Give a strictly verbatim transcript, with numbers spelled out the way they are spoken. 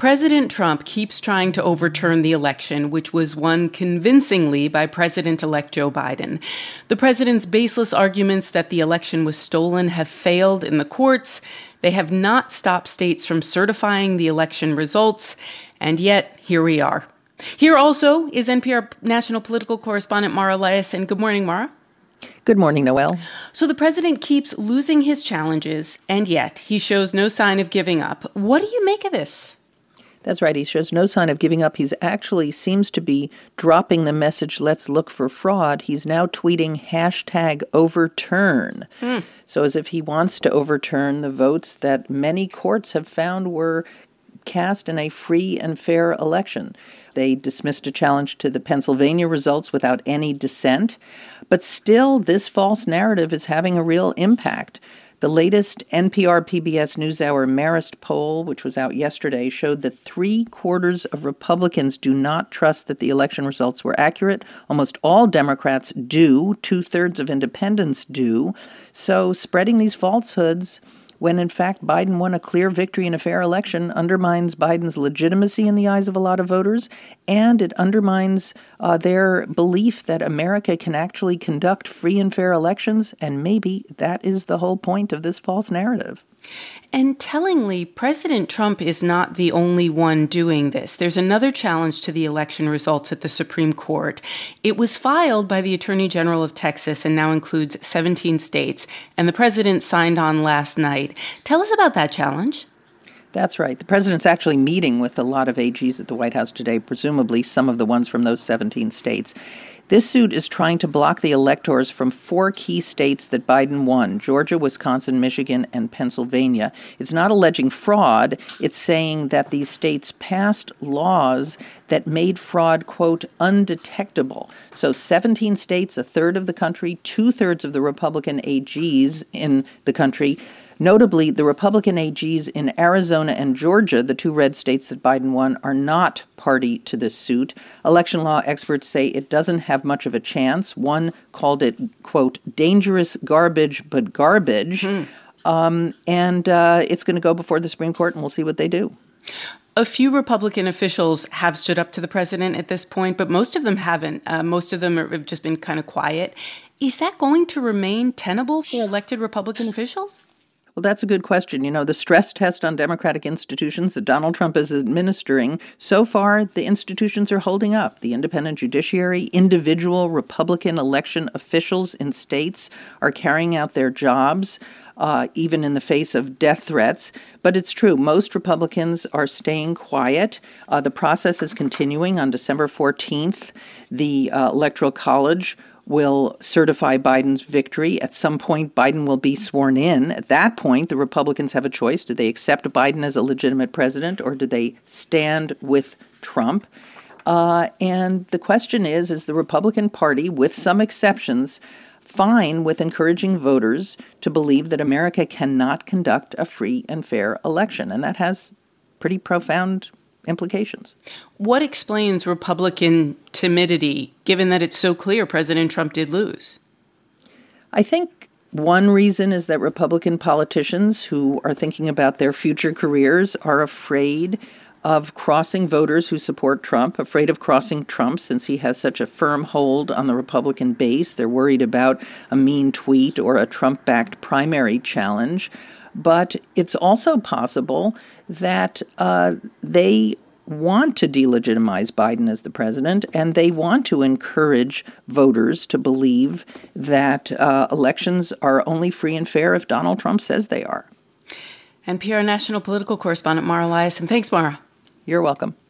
President Trump keeps trying to overturn the election, which was won convincingly by President-elect Joe Biden. The president's baseless arguments that the election was stolen have failed in the courts. They have not stopped states from certifying the election results. And yet, here we are. Here also is N P R national political correspondent Mara Liasson. Good morning, Mara. Good morning, Noelle. So the president keeps losing his challenges, and yet he shows no sign of giving up. What do you make of this? That's right. He shows no sign of giving up. He's actually seems to be dropping the message, let's look for fraud. He's now tweeting hashtag overturn. Hmm. So as if he wants to overturn the votes that many courts have found were cast in a free and fair election. They dismissed a challenge to the Pennsylvania results without any dissent. But still, this false narrative is having a real impact. The latest N P R P B S NewsHour Marist poll, which was out yesterday, showed that three quarters of Republicans do not trust that the election results were accurate. Almost all Democrats do. Two-thirds of independents do. So spreading these falsehoods when in fact Biden won a clear victory in a fair election, undermines Biden's legitimacy in the eyes of a lot of voters, and it undermines uh, their belief that America can actually conduct free and fair elections, and maybe that is the whole point of this false narrative. And tellingly, President Trump is not the only one doing this. There's another challenge to the election results at the Supreme Court. It was filed by the Attorney General of Texas and now includes seventeen states, and the president signed on last night. Tell us about that challenge. That's right. The president's actually meeting with a lot of A Gs at the White House today, presumably some of the ones from those seventeen states. This suit is trying to block the electors from four key states that Biden won: Georgia, Wisconsin, Michigan, and Pennsylvania. It's not alleging fraud. It's saying that these states passed laws that made fraud, quote, undetectable. So seventeen states, a third of the country, two-thirds of the Republican A Gs in the country. Notably, the Republican A Gs in Arizona and Georgia, the two red states that Biden won, are not party to this suit. Election law experts say it doesn't have much of a chance. One called it, quote, dangerous garbage, but garbage. Hmm. Um, and uh, it's going to go before the Supreme Court, and we'll see what they do. A few Republican officials have stood up to the president at this point, but most of them haven't. Uh, most of them are, have just been kind of quiet. Is that going to remain tenable for elected Republican officials? Well, that's a good question. You know, the stress test on democratic institutions that Donald Trump is administering, so far the institutions are holding up. The independent judiciary, individual Republican election officials in states are carrying out their jobs, uh, even in the face of death threats. But it's true, most Republicans are staying quiet. Uh, the process is continuing. On December fourteenth, the uh, Electoral College will certify Biden's victory. At some point, Biden will be sworn in. At that point, the Republicans have a choice. Do they accept Biden as a legitimate president, or do they stand with Trump? Uh, and the question is, is the Republican Party, with some exceptions, fine with encouraging voters to believe that America cannot conduct a free and fair election? And that has pretty profound implications. What explains Republican timidity, given that it's so clear President Trump did lose? I think one reason is that Republican politicians who are thinking about their future careers are afraid of crossing voters who support Trump, afraid of crossing Trump since he has such a firm hold on the Republican base. They're worried about a mean tweet or a Trump-backed primary challenge. But it's also possible that uh, they want to delegitimize Biden as the president, and they want to encourage voters to believe that uh, elections are only free and fair if Donald Trump says they are. N P R national political correspondent Mara Liasson. Thanks, Mara. You're welcome.